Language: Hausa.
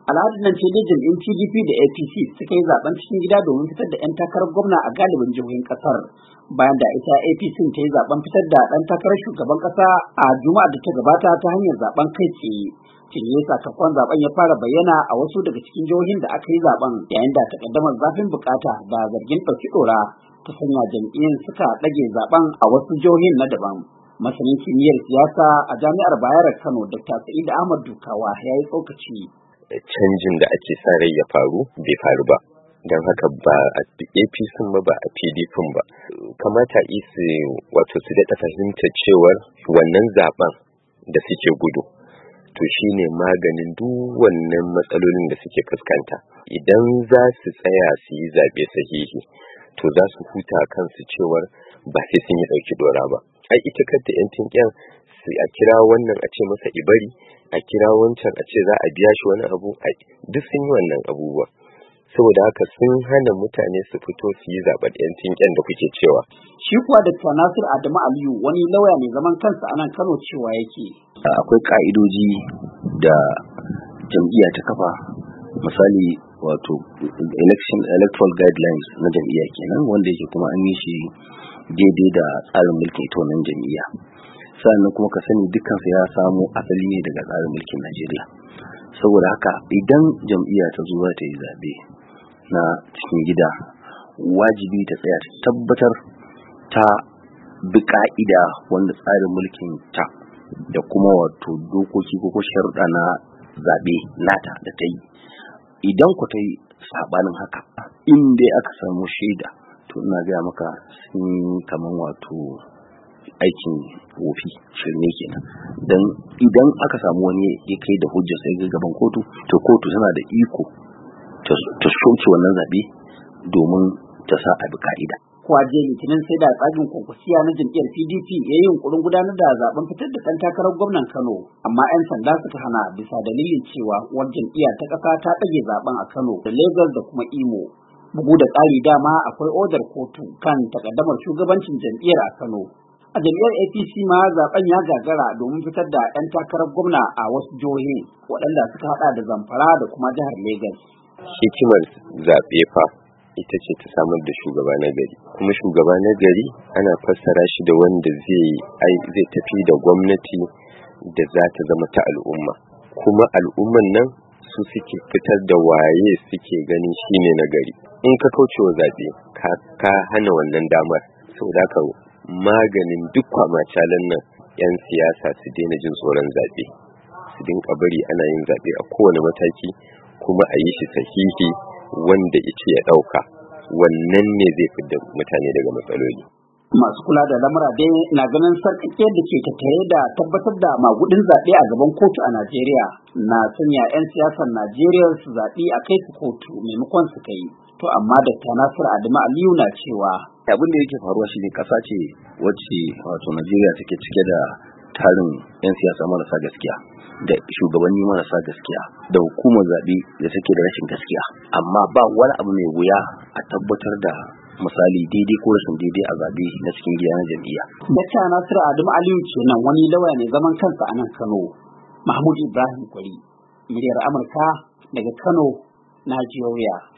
Alhadin nan ce dai jam'iyyun PDP da APC suka yi zaben cikin gida domin fitar da 'yan takarar gwamna a galibin jihohin kasar, bayan da ita APC ta yi zaben fitar da ɗan takarar shugaban ƙasa a Juma'a da ta gabata ta hanyar zaben kai tsaye. Tuni sakamakon zaben ya fara bayyana a wasu daga cikin jihohin da aka yi zaben, yayin da takaddamar zafin bukata da zargin ɗauki ɗora ta sanya jam'iyyun suka ɗage zaben a wasu jihohin na daban. Masanin kimiyyar siyasa a Jami'ar Bayero Kano, Dr. Sa'id Ahmad Dukawa, ya yi tsokaci. Canjin da ake sa rai ya faru bai faru ba, don haka ba a APC ba a PDP ba. Kamata su daɗa fahimtar cewar wannan zaben da suke gudu to shine maganin duk wannan matsalolin da suke fuskanta. Idan za su tsaya su yi zaɓe sahihi to za su huta kansu cewar ba sai sun yi ɗauki ɗora ba. Ai ita kanta 'yan tinƙen a kira wannan a ce masa ibari, a kira wancan a ce za a biya shi wani abu, duk sun yi wannan abubuwa. Saboda haka sun hana mutane su fito su yi zaɓen 'yan tinƙen da kuke cewa. Shi kuwa Dr. Nasir Adamu Aliyu, wani lauya mai zaman kansa a nan Kano, cewa yake. Akwai ka'idoji da jam'iyya ta kafa, misali wato electoral guidelines na jam'iyya kenan, wanda yake kuma an yi shi daidai da tsarin mulkin ita wannan jam'iyya. Sannan kuma ka sani dukkansa ya samo asali ne daga tsarin mulkin Najeriya. Saboda haka idan jam'iyya ta zo za ta yi zaɓe na cikin gida, wajibi ta tsaya ta tabbatar ta bi ka'ida wanda tsarin mulkin ta da kuma wato dokoki ko sharuɗa na zaɓe nata da ta yi. Idan ku ta yi saɓanin haka, in dai aka samu shaida, to ina gaya maka sun kaman wato aikin wofi, shirme kenan. Dan idan aka samu wani ya kai da hujja sai ga gaban kotu, to kotu tana da iko ta soke wannan zaɓe domin ta sa a bi ka'ida. Kwaje Litinin sai da tsagin kwankwasiya na jam'iyyar PDP ya yi yunkurin gudanar da zaben fitar da ɗan takarar gwamnan Kano, amma 'yan sanda suka hana bisa dalilin cewa uwar jam'iyya ta ƙasa ta ɗage zaben a Kano da Lagos da kuma Imo. Bugu da ƙari dama akwai odar kotu kan takaddamar shugabancin jam'iyyar a Kano. A jam'iyyar APC ma zaben ya gagara domin fitar da 'yan takarar gwamna a wasu jihohi waɗanda suka haɗa da Zamfara da kuma jihar Lagos. Hikimar zaɓe fa ita ce ta samar da shugaba na gari, kuma shugaba na gari ana fassara shi da wanda zai tafi da gwamnati da za ta zama ta al'umma, kuma al'umman nan su suke fitar da waye suke ganin shine na gari. In ka kauce wa zaɓe ka hana wannan damar. Saboda haka maganin duk kwamacalan nan 'yan siyasa su daina jin tsoron zaɓe, su dinka bari ana yin zaɓe a kowane mataki, kuma a yi shi sahihi wanda ice ya ɗauka. Wannan ne zai fidda mutane daga matsaloli. Masu kula da lamura dai na ganin sarƙaƙiyar da ke tattare da tabbatar da magudin zaɓe a gaban kotu a Najeriya na sanya 'yan siyasar Najeriya su zaɓi a kai su kotu maimakon su kai. To amma Dr. Nasir Adamu Aliyu na cewa abin da yake faruwa shi ne ƙasa ce wacce wato Najeriya take cike da tarin 'yan siyasa marasa gaskiya da shugabanni marasa gaskiya da hukumar zaɓe da take da rashin gaskiya, amma ba wani abu mai wuya a tabbatar da misali daidai ko rashin daidai a zaɓe na cikin gida na jam'iyya. Dr. Nasir Adamu Aliyu kenan, wani lauya ne zaman kansa a nan Kano. Mahmud Ibrahim Kwari, muryar Amurka daga Kano, Najeriya.